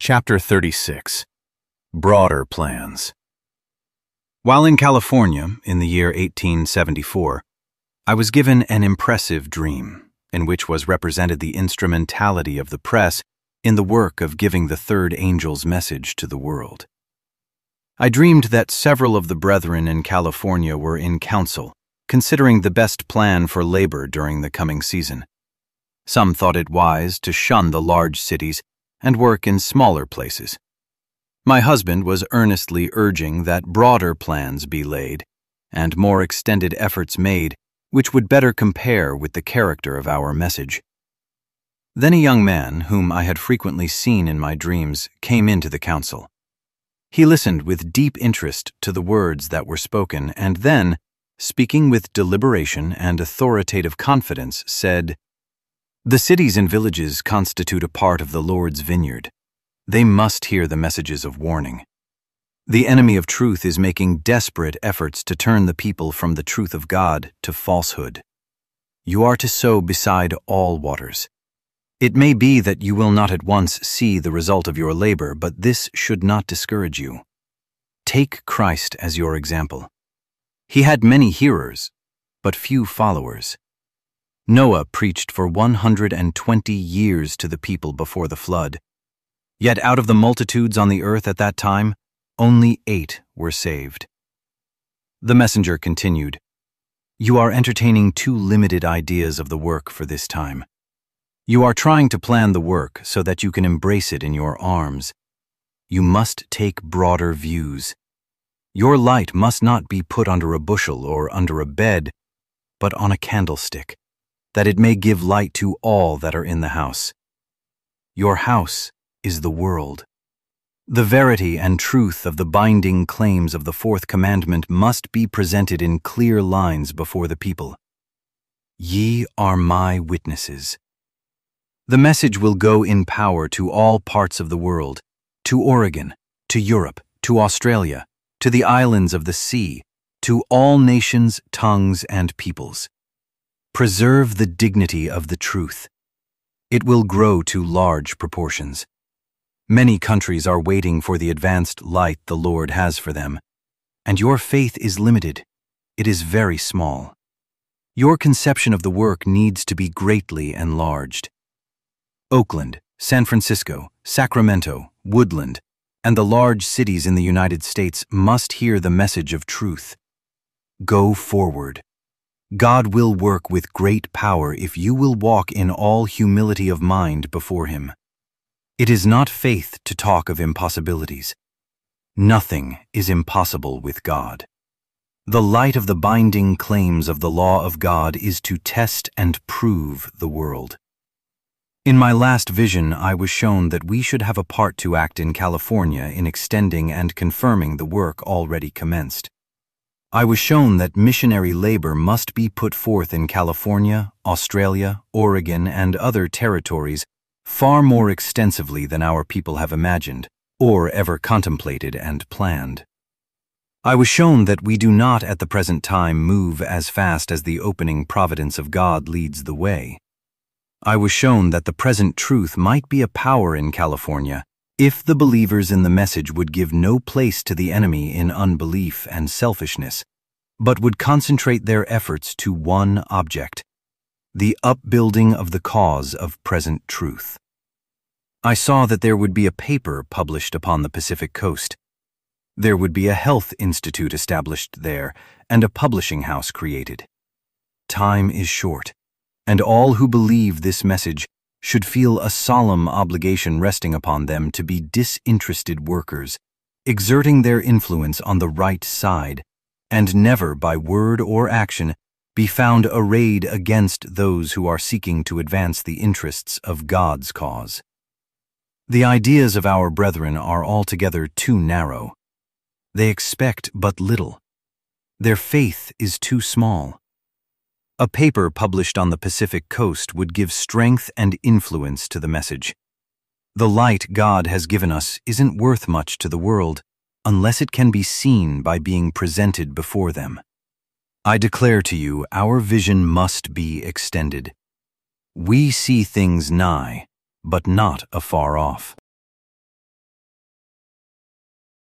Chapter 36. Broader Plans. While in California in the year 1874, I was given an impressive dream, in which was represented the instrumentality of the press in the work of giving the third angel's message to the world. I dreamed that several of the brethren in California were in council, considering the best plan for labor during the coming season. Some thought it wise to shun the large cities and work in smaller places. My husband was earnestly urging that broader plans be laid and more extended efforts made which would better compare with the character of our message. Then a young man, whom I had frequently seen in my dreams, came into the council. He listened with deep interest to the words that were spoken and then, speaking with deliberation and authoritative confidence, said, "The cities and villages constitute a part of the Lord's vineyard. They must hear the messages of warning. The enemy of truth is making desperate efforts to turn the people from the truth of God to falsehood. You are to sow beside all waters. It may be that you will not at once see the result of your labor, but this should not discourage you. Take Christ as your example. He had many hearers, but few followers. Noah preached for 120 years to the people before the flood. Yet out of the multitudes on the earth at that time, only 8 were saved." The messenger continued, "You are entertaining too limited ideas of the work for this time. You are trying to plan the work so that you can embrace it in your arms. You must take broader views. Your light must not be put under a bushel or under a bed, but on a candlestick, that it may give light to all that are in the house. Your house is the world. The verity and truth of the binding claims of the fourth commandment must be presented in clear lines before the people. Ye are my witnesses. The message will go in power to all parts of the world, to Oregon, to Europe, to Australia, to the islands of the sea, to all nations, tongues, and peoples. Preserve the dignity of the truth. It will grow to large proportions. Many countries are waiting for the advanced light the Lord has for them, and your faith is limited. It is very small. Your conception of the work needs to be greatly enlarged. Oakland, San Francisco, Sacramento, Woodland, and the large cities in the United States must hear the message of truth. Go forward. God will work with great power if you will walk in all humility of mind before Him. It is not faith to talk of impossibilities. Nothing is impossible with God. The light of the binding claims of the law of God is to test and prove the world. In my last vision, I was shown that we should have a part to act in California in extending and confirming the work already commenced. I was shown that missionary labor must be put forth in California, Australia, Oregon, and other territories far more extensively than our people have imagined or ever contemplated and planned. I was shown that we do not at the present time move as fast as the opening providence of God leads the way. I was shown that the present truth might be a power in California if the believers in the message would give no place to the enemy in unbelief and selfishness, but would concentrate their efforts to one object, the upbuilding of the cause of present truth. I saw that there would be a paper published upon the Pacific Coast. There would be a health institute established there and a publishing house created. Time is short, and all who believe this message should feel a solemn obligation resting upon them to be disinterested workers, exerting their influence on the right side, and never by word or action be found arrayed against those who are seeking to advance the interests of God's cause. The ideas of our brethren are altogether too narrow. They expect but little. Their faith is too small. A paper published on the Pacific Coast would give strength and influence to the message. The light God has given us isn't worth much to the world unless it can be seen by being presented before them. I declare to you, our vision must be extended. We see things nigh, but not afar off.